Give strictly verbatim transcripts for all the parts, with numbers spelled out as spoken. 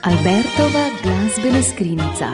Albertova glasbena skrinjica.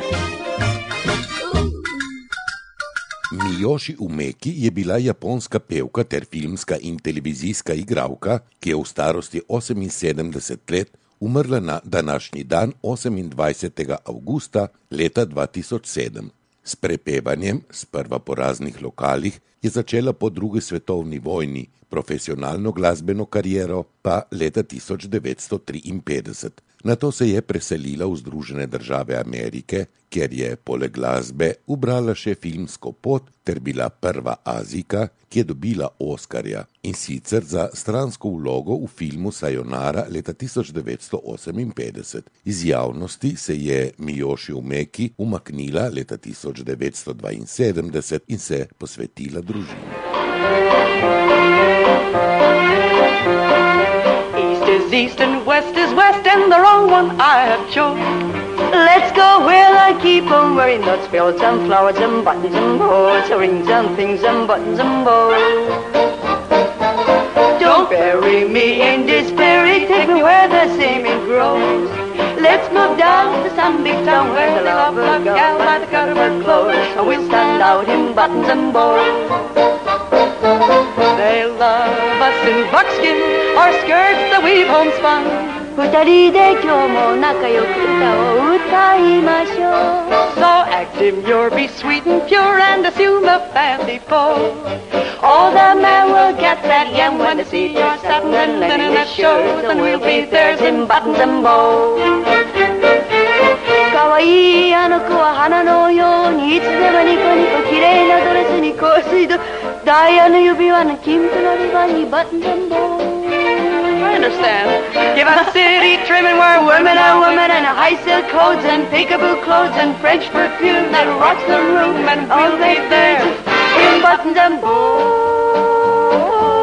Miyoshi Umeki je bila japonska pevka ter filmska in televizijska igralka, ki je v starosti oseminsedemdeset let umrla na današnji dan osemindvajsetega avgusta leta dva tisoč sedem. S prepevanjem, sprva po raznih lokalih, je začela po drugi svetovni vojni, profesionalno glasbeno kariero pa leta tisoč devetsto triinpetdeset. Nato se je preselila v Združene države Amerike, kjer je poleg glasbe ubrala še filmsko pot ter bila prva Azijka, ki je dobila Oskarja, in sicer za stransko vlogo v filmu Sayonara leta tisoč devetsto oseminpetdeset. Iz javnosti se je Miyoshi Umeki umaknila leta tisoč devetsto dvainsedemdeset in se posvetila družini. East and west is west and the wrong one I have chose. Let's go where I keep on wearing nuts, belts and flowers and buttons and bows, rings and things and buttons and bows. Don't bury me in despair, take me where the semen grows. Let's move down to some big town where the love of gal by the cut of her clothes, so we stand out in buttons and bows. They love us in buckskin, our skirts that we've homespun. 二人で今日も仲良く歌を歌いましょう。So active, you'll be sweet and pure and assume a fancy pose. All the men will get that yen when they see your satin and linen that shows, and we'll be theirs in buttons and bows. 可愛いあの子は花のようにいつでもニコニコ綺麗なドレスに香水とダイヤの指輪の金粉のリボンにバットンボー。I understand. Give us city trimming where women are women and high silk coats and peekaboo clothes and French perfume that rocks the room and we'll be there in buttons and bows.